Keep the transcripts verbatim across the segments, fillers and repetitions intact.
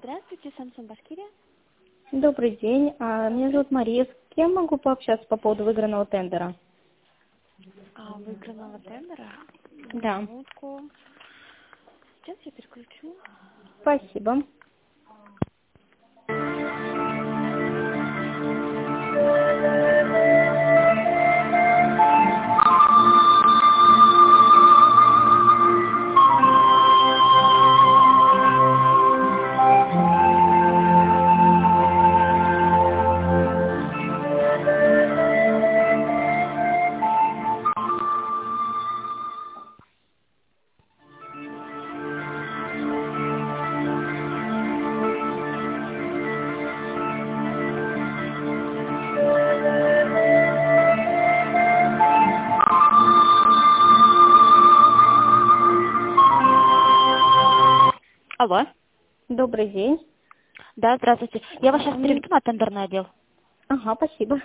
Здравствуйте, Samsung Башкирия. Добрый день. А, Меня зовут Мария. С кем могу пообщаться по поводу выигранного тендера? А, выигранного тендера? Да. Минутку. Сейчас я переключу. Спасибо. Алло. Добрый день. Да, здравствуйте. Я вас сейчас М, переведу на тендерный отдел. Ага, спасибо.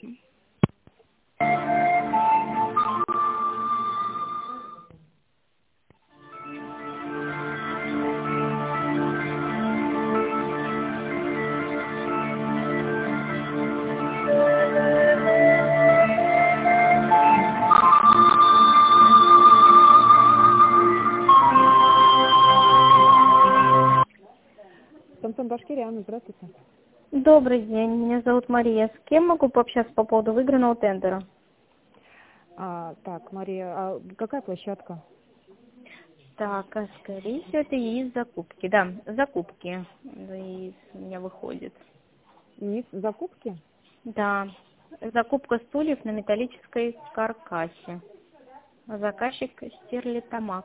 Samsung Башкирия, Анна, здравствуйте. Добрый день. Меня зовут Мария. С кем могу пообщаться по поводу выигранного тендера? А, так, Мария, а какая площадка? Так, а скорее всего, это из закупки. Да, закупки. Из у меня выходит. низ закупки? Да, закупка стульев на металлической каркасе. Заказчик Стерлитамак.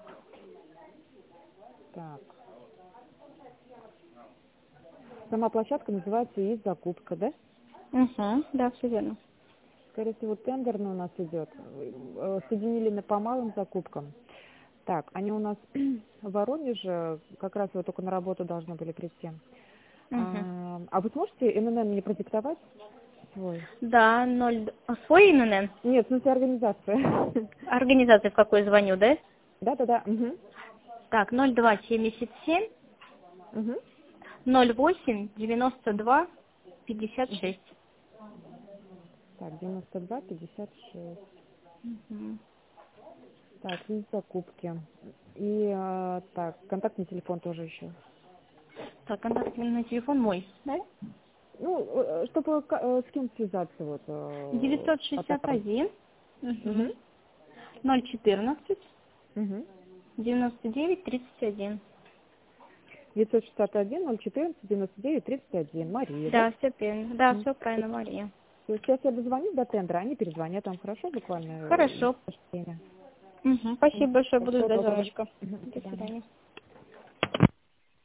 Так. Сама площадка называется ИИС закупка, да? Угу, да, все верно. Скорее всего, тендерный у нас идет. Э, Соединили на по малым закупкам. Так, они у нас в Воронеже, как раз вот только на работу должны были прийти. Угу. А, а вы сможете эн эн эм мне продиктовать свой? Да, ноль... а, свой ИНН? Нет, в смысле организация. Организация, в какой звоню, да? Да-да-да. Угу. Так, ноль два семьдесят семь Угу. ноль восемь девяносто два пятьдесят шесть. Так, девяносто два пятьдесят шесть. Мгм. Так, из закупки. И а, так, контактный телефон тоже еще. Так, контактный телефон мой, да? Ну, э, чтобы ка- э, с кем связаться вот. э, девятьсот по шестьдесят товару. один Угу. Угу. ноль четырнадцать Угу. девяносто девять тридцать один. девятьсот шестьдесят один ноль четырнадцать девяносто девять тридцать один. Мария, да? Да, все правильно. Да, Мгм. все правильно, Мария. Сейчас я дозвонюсь до тендера, они перезвонят вам, хорошо, буквально? э, Хорошо. в время. Угу. Спасибо Мгм. большое, буду Всего ждать доброго. звоночка. Мгм. До До свидания. свидания.